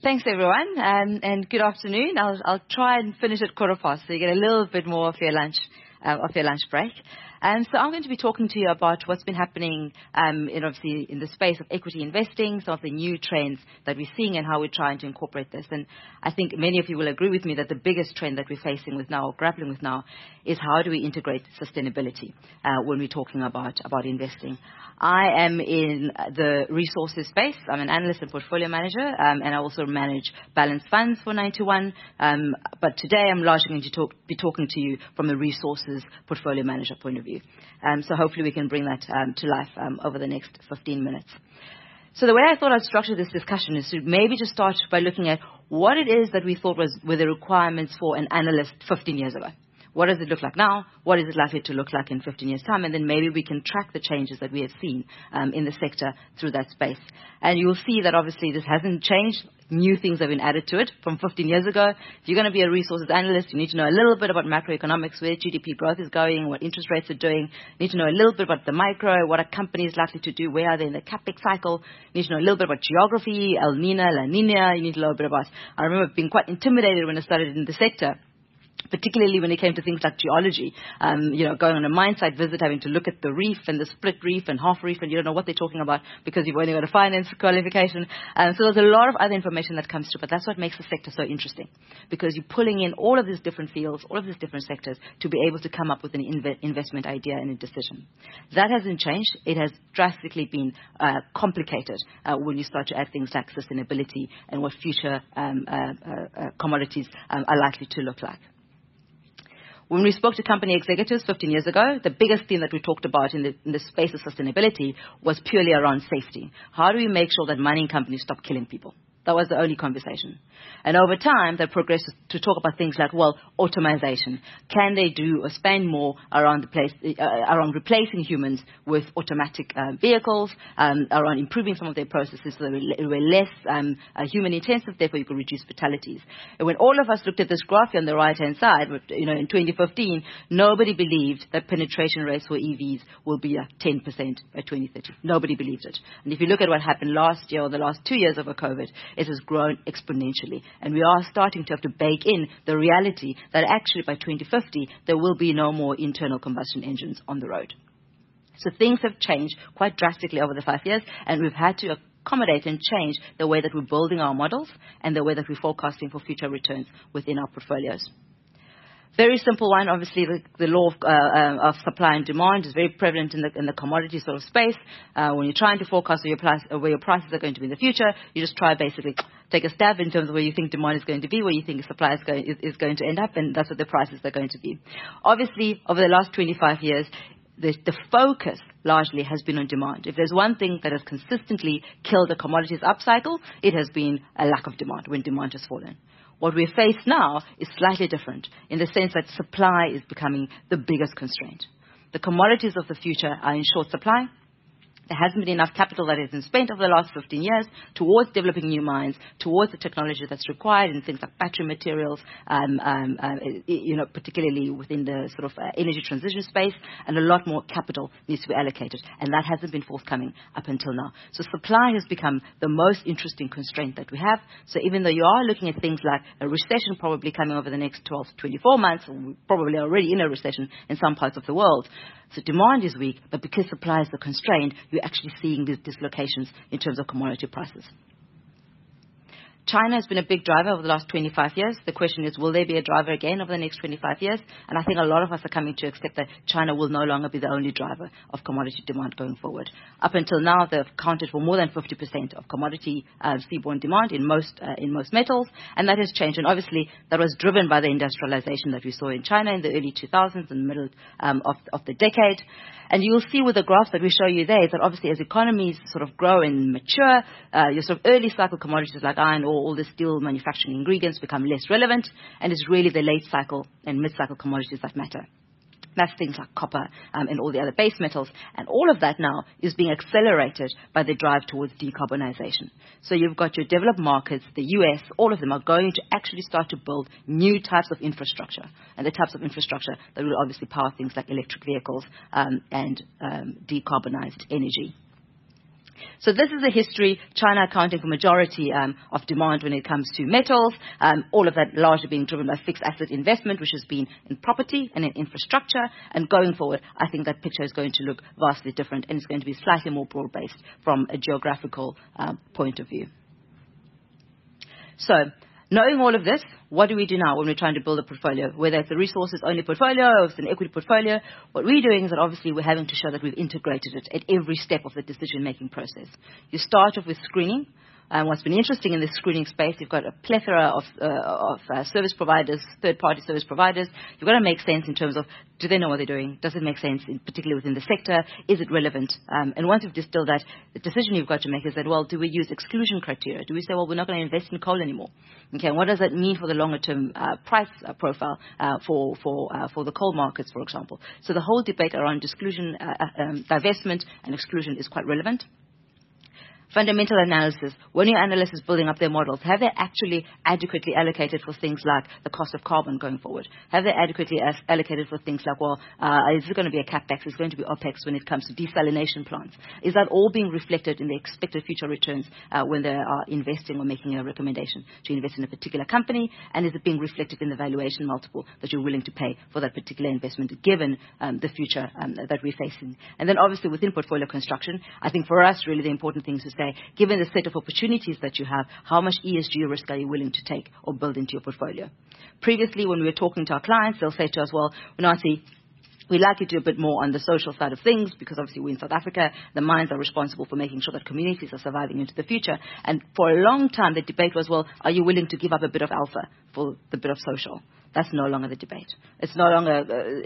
Thanks, everyone, and good afternoon. I'll try and finish at 15:15, so you get a little bit more of your lunch break. So I'm going to be talking to you about what's been happening obviously in the space of equity investing, some of the new trends that we're seeing and how we're trying to incorporate this. And I think many of you will agree with me that the biggest trend that we're facing with now, or grappling with now, is how do we integrate sustainability when we're talking about investing. I am in the resources space. I'm an analyst and portfolio manager, and I also manage balanced funds for 91. But today I'm largely going to be talking to you from the resources portfolio manager point of view. So hopefully we can bring that to life over the next 15 minutes. So the way I thought I'd structure this discussion is to maybe just start by looking at what it is that we thought were the requirements for an analyst 15 years ago. What does it look like now? What is it likely to look like in 15 years' time? And then maybe we can track the changes that we have seen in the sector through that space. And you'll see that obviously this hasn't changed. New things have been added to it from 15 years ago. If you're going to be a resources analyst, you need to know a little bit about macroeconomics, where GDP growth is going, what interest rates are doing. You need to know a little bit about the micro, what are companies likely to do, where are they in the capex cycle. You need to know a little bit about geography, El Nino, La Nina. You need to know a bit about, I remember being quite intimidated when I started in the sector, particularly when it came to things like geology, going on a mine site visit, having to look at the reef and the split reef and half reef, and you don't know what they're talking about because you've only got a finance qualification. So there's a lot of other information that comes through, but that's what makes the sector so interesting, because you're pulling in all of these different fields, all of these different sectors to be able to come up with an investment idea and a decision. That hasn't changed. It has drastically been complicated when you start to add things like sustainability and what future commodities are likely to look like. When we spoke to company executives 15 years ago, the biggest thing that we talked about in the space of sustainability was purely around safety. How do we make sure that mining companies stop killing people? That was the only conversation. And over time, they progressed to talk about things like, automation. Can they do or spend more around around replacing humans with automatic vehicles, around improving some of their processes so that they were less human intensive, therefore you could reduce fatalities. And when all of us looked at this graph on the right-hand side, in 2015, nobody believed that penetration rates for EVs will be at 10% by 2030. Nobody believed it. And if you look at what happened last year or the last 2 years of COVID, it has grown exponentially. And we are starting to have to bake in the reality that actually by 2050, there will be no more internal combustion engines on the road. So things have changed quite drastically over the 5 years, and we've had to accommodate and change the way that we're building our models and the way that we're forecasting for future returns within our portfolios. Very simple one, obviously, the law of supply and demand is very prevalent in the commodity sort of space. When you're trying to forecast where your prices are going to be in the future, you just try basically take a stab in terms of where you think demand is going to be, where you think supply is going to end up, and that's what the prices are going to be. Obviously, over the last 25 years, the focus largely has been on demand. If there's one thing that has consistently killed the commodities upcycle, it has been a lack of demand when demand has fallen. What we face now is slightly different in the sense that supply is becoming the biggest constraint. The commodities of the future are in short supply. There hasn't been enough capital that has been spent over the last 15 years towards developing new mines, towards the technology that's required in things like battery materials, particularly within the sort of energy transition space, and a lot more capital needs to be allocated. And that hasn't been forthcoming up until now. So supply has become the most interesting constraint that we have. So even though you are looking at things like a recession probably coming over the next 12 to 24 months, we're probably already in a recession in some parts of the world. So demand is weak, but because supply is the constraint, you're actually seeing these dislocations in terms of commodity prices. China has been a big driver over the last 25 years. The question is, will there be a driver again over the next 25 years? And I think a lot of us are coming to accept that China will no longer be the only driver of commodity demand going forward. Up until now, they've accounted for more than 50% of commodity seaborne demand in most metals, and that has changed. And obviously, that was driven by the industrialization that we saw in China in the early 2000s, in the middle of the decade. And you'll see with the graphs that we show you there that obviously as economies sort of grow and mature, your sort of early cycle commodities like iron ore, all the steel manufacturing ingredients become less relevant, and it's really the late cycle and mid cycle commodities that matter. That's things like copper and all the other base metals. And all of that now is being accelerated by the drive towards decarbonization. So you've got your developed markets, the US, all of them are going to actually start to build new types of infrastructure. And the types of infrastructure that will obviously power things like electric vehicles and decarbonized energy. So this is a history, China accounting for majority of demand when it comes to metals, all of that largely being driven by fixed asset investment, which has been in property and in infrastructure. And going forward, I think that picture is going to look vastly different, and it's going to be slightly more broad-based from a geographical point of view. So, knowing all of this, what do we do now when we're trying to build a portfolio? Whether it's a resources-only portfolio or it's an equity portfolio, what we're doing is that obviously we're having to show that we've integrated it at every step of the decision-making process. You start off with screening. What's been interesting in this screening space, you've got a plethora of service providers, third-party service providers. You've got to make sense in terms of, do they know what they're doing? Does it make sense, particularly within the sector? Is it relevant? And once you've distilled that, the decision you've got to make is that, well, do we use exclusion criteria? Do we say, well, we're not going to invest in coal anymore? Okay, and what does that mean for the longer-term price profile for the coal markets, for example? So the whole debate around exclusion, divestment and exclusion is quite relevant. Fundamental analysis. When your analyst is building up their models, have they actually adequately allocated for things like the cost of carbon going forward? Have they adequately allocated for things like, well, is it going to be a CapEx? Is it going to be OpEx when it comes to desalination plants? Is that all being reflected in the expected future returns when they are investing or making a recommendation to invest in a particular company? And is it being reflected in the valuation multiple that you're willing to pay for that particular investment given the future that we're facing? And then obviously within portfolio construction, I think for us really the important thing is to say, given the set of opportunities that you have, how much ESG risk are you willing to take or build into your portfolio? Previously, when we were talking to our clients, they'll say to us, well, Unathi, we'd like you to do a bit more on the social side of things because obviously we're in South Africa. The mines are responsible for making sure that communities are surviving into the future. And for a long time, the debate was, well, are you willing to give up a bit of alpha for the bit of social? That's no longer the debate. It's no longer,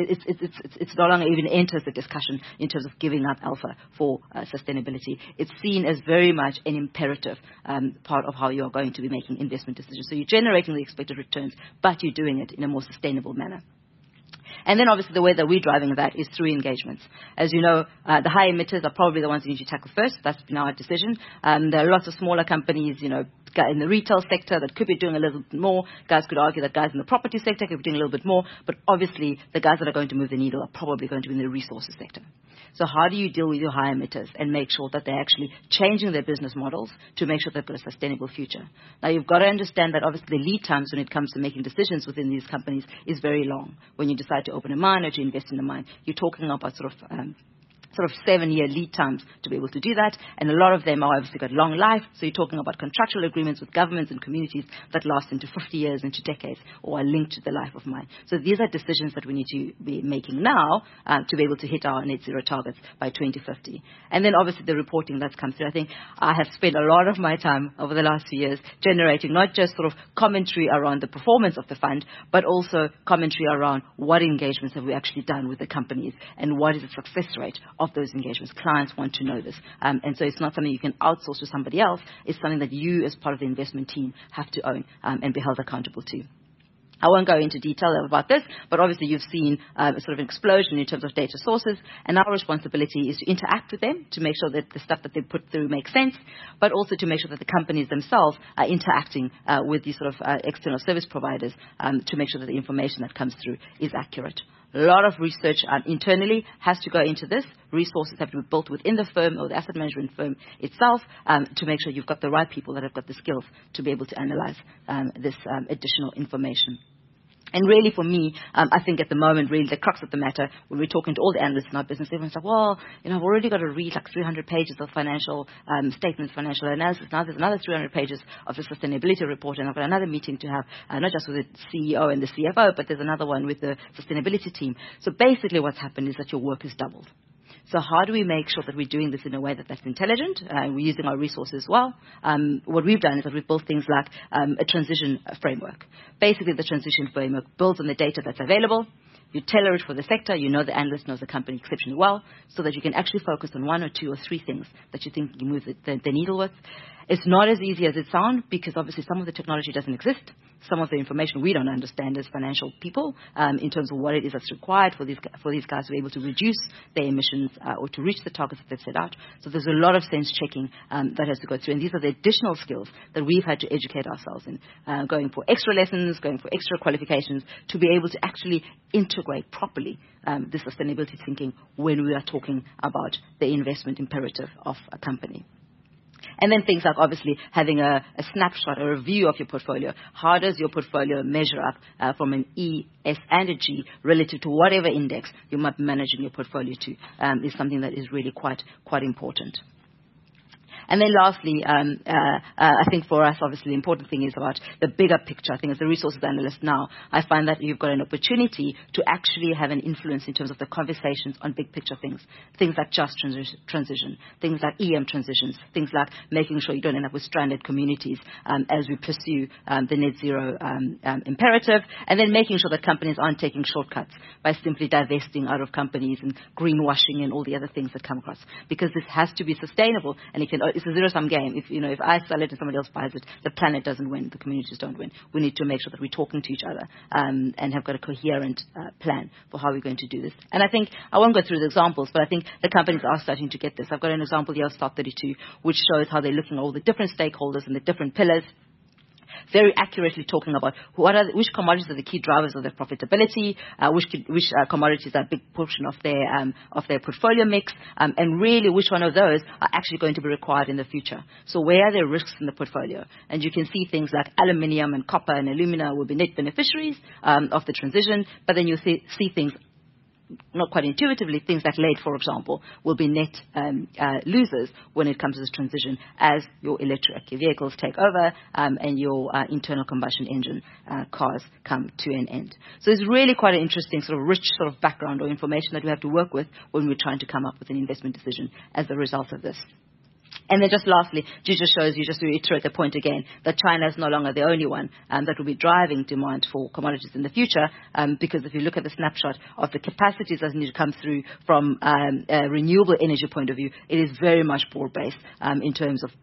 it's no longer even enters the discussion in terms of giving up alpha for sustainability. It's seen as very much an imperative part of how you're going to be making investment decisions. So you're generating the expected returns, but you're doing it in a more sustainable manner. And then obviously the way that we're driving that is through engagements. As you know, the high emitters are probably the ones you need to tackle first. That's been our decision. There are lots of smaller companies, you know, in the retail sector that could be doing a little bit more. Guys could argue that guys in the property sector could be doing a little bit more. But obviously the guys that are going to move the needle are probably going to be in the resources sector. So how do you deal with your high emitters and make sure that they're actually changing their business models to make sure they've got a sustainable future? Now, you've got to understand that obviously the lead times when it comes to making decisions within these companies is very long. When you decide to open a mine or to invest in a mine, you're talking about sort of 7-year lead times to be able to do that. And a lot of them are obviously got long life. So you're talking about contractual agreements with governments and communities that last into 50 years, into decades, or are linked to the life of mine. So these are decisions that we need to be making now to be able to hit our net zero targets by 2050. And then obviously the reporting that's come through. I think I have spent a lot of my time over the last few years generating not just sort of commentary around the performance of the fund, but also commentary around what engagements have we actually done with the companies and what is the success rate of those engagements. Clients want to know this. And so it's not something you can outsource to somebody else. It's something that you as part of the investment team have to own and be held accountable to. I won't go into detail about this, but obviously you've seen a sort of an explosion in terms of data sources, and our responsibility is to interact with them to make sure that the stuff that they put through makes sense, but also to make sure that the companies themselves are interacting with these sort of external service providers to make sure that the information that comes through is accurate. A lot of research internally has to go into this. Resources have to be built within the firm or the asset management firm itself to make sure you've got the right people that have got the skills to be able to analyze this additional information. And really for me, I think at the moment, really the crux of the matter, when we're talking to all the analysts in our business, everyone's like, well, you know, I've already got to read like 300 pages of financial statements, financial analysis. Now there's another 300 pages of the sustainability report, and I've got another meeting to have, not just with the CEO and the CFO, but there's another one with the sustainability team. So basically what's happened is that your work is doubled. So how do we make sure that we're doing this in a way that's intelligent? We're using our resources well. What we've done is that we've built things like a transition framework. Basically, the transition framework builds on the data that's available. You tailor it for the sector. You know the analyst knows the company exceptionally well, so that you can actually focus on 1 or 2 or 3 things that you think you move the needle with. It's not as easy as it sounds because obviously some of the technology doesn't exist. Some of the information we don't understand as financial people in terms of what it is that's required for these guys to be able to reduce their emissions or to reach the targets that they've set out. So there's a lot of sense checking that has to go through. And these are the additional skills that we've had to educate ourselves in, going for extra lessons, going for extra qualifications to be able to actually integrate properly the sustainability thinking when we are talking about the investment imperative of a company. And then things like obviously having a snapshot, a review of your portfolio. How does your portfolio measure up from an E, S, and a G relative to whatever index you might be managing your portfolio to is something that is really quite important. And then lastly, I think for us, obviously, the important thing is about the bigger picture. I think as a resources analyst now, I find that you've got an opportunity to actually have an influence in terms of the conversations on big picture things. Things like just transition, things like EM transitions, things like making sure you don't end up with stranded communities as we pursue the net zero imperative, and then making sure that companies aren't taking shortcuts by simply divesting out of companies and greenwashing and all the other things that come across. Because this has to be sustainable, and it's a zero-sum game. If I sell it and somebody else buys it, the planet doesn't win, the communities don't win. We need to make sure that we're talking to each other and have got a coherent plan for how we're going to do this. And I think, I won't go through the examples, but I think the companies are starting to get this. I've got an example here of Start32, which shows how they're looking at all the different stakeholders and the different pillars, very accurately talking about which commodities are the key drivers of their profitability, which commodities are a big portion of their portfolio mix, and really which one of those are actually going to be required in the future. So where are there risks in the portfolio? And you can see things like aluminium and copper and alumina will be net beneficiaries of the transition, but then you see things not quite intuitively, things like lead, for example, will be net losers when it comes to this transition as your electric vehicles take over and your internal combustion engine cars come to an end. So it's really quite an interesting sort of rich sort of background or information that we have to work with when we're trying to come up with an investment decision as a result of this. And then just lastly, just shows you, just to reiterate the point again, that China is no longer the only one that will be driving demand for commodities in the future, because if you look at the snapshot of the capacities that need to come through from a renewable energy point of view, it is very much broad-based in terms of,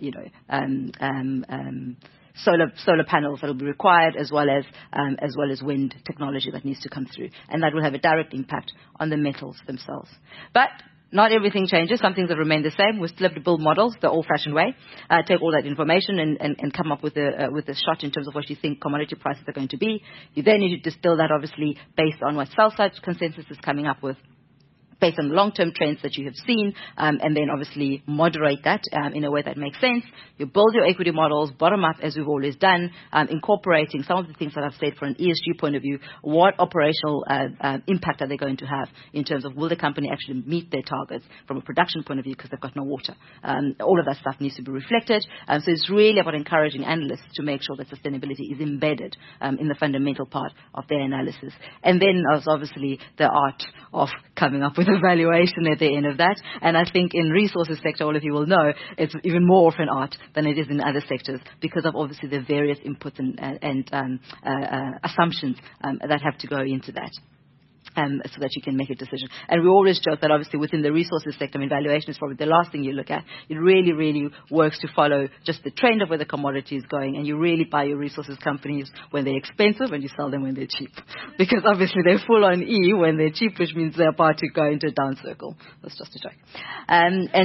solar panels that will be required, as well as wind technology that needs to come through, and that will have a direct impact on the metals themselves. But not everything changes. Some things have remained the same. We still have to build models the old-fashioned way, take all that information and come up with a shot in terms of what you think commodity prices are going to be. You then need to distill that, obviously, based on what sell-side consensus is coming up with, based on long-term trends that you have seen, and then obviously moderate that in a way that makes sense. You build your equity models bottom-up, as we've always done, incorporating some of the things that I've said from an ESG point of view. What operational impact are they going to have in terms of will the company actually meet their targets from a production point of view because they've got no water? All of that stuff needs to be reflected. So it's really about encouraging analysts to make sure that sustainability is embedded in the fundamental part of their analysis. And then there's obviously the art of coming up with a valuation at the end of that. And I think in resources sector, all of you will know, it's even more of an art than it is in other sectors because of obviously the various inputs and assumptions that have to go into that. So that you can make a decision. And we always joke that obviously within the resources sector, valuation is probably the last thing you look at. It really, really works to follow just the trend of where the commodity is going, and you really buy your resources companies when they're expensive and you sell them when they're cheap. Because obviously they're full on E when they're cheap, which means they're about to go into a down circle. That's just a joke. And then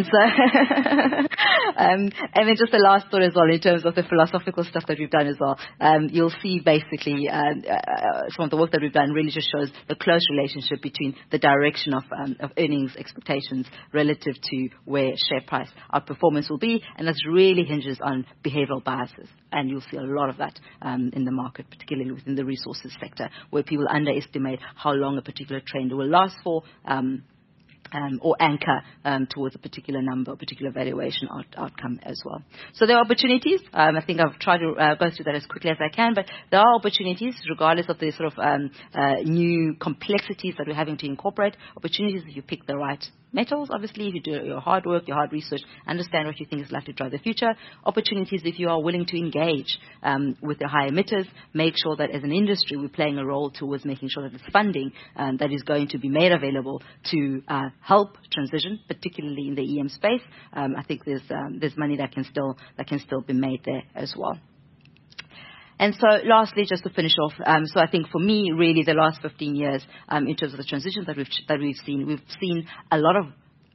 just the last thought as well, in terms of the philosophical stuff that we've done as well, you'll see basically some of the work that we've done really just shows the close relationship between the direction of earnings expectations relative to where share price outperformance will be, and that really hinges on behavioral biases. And you'll see a lot of that in the market, particularly within the resources sector, where people underestimate how long a particular trend will last for, or anchor towards a particular number, a particular valuation outcome as well. So there are opportunities. I think I've tried to go through that as quickly as I can, but there are opportunities regardless of the sort of new complexities that we're having to incorporate. Opportunities if you pick the right metals, obviously, if you do your hard work, your hard research, understand what you think is likely to drive the future. Opportunities if you are willing to engage with the high emitters, make sure that as an industry we're playing a role towards making sure that there's funding that is going to be made available to help transition, particularly in the EM space. I think there's money that can still be made there as well. And so lastly, just to finish off, so I think for me, really the last 15 years, in terms of the transitions that we've seen a lot of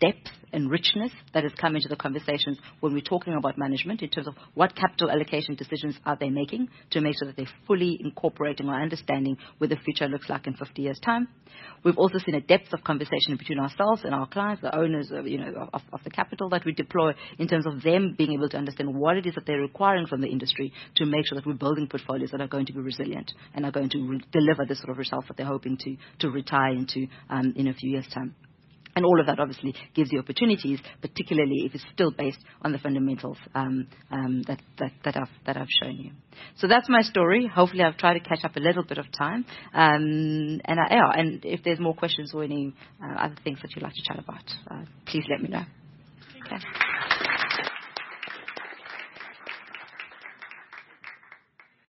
depth and richness that has come into the conversations when we're talking about management in terms of what capital allocation decisions are they making to make sure that they're fully incorporating or understanding what the future looks like in 50 years' time. We've also seen a depth of conversation between ourselves and our clients, the owners of, of the capital that we deploy, in terms of them being able to understand what it is that they're requiring from the industry to make sure that we're building portfolios that are going to be resilient and are going to deliver the sort of results that they're hoping to retire into in a few years' time. And all of that obviously gives you opportunities, particularly if it's still based on the fundamentals that I've shown you. So that's my story. Hopefully I've tried to catch up a little bit of time. And if there's more questions or any other things that you'd like to chat about, please let me know. Okay.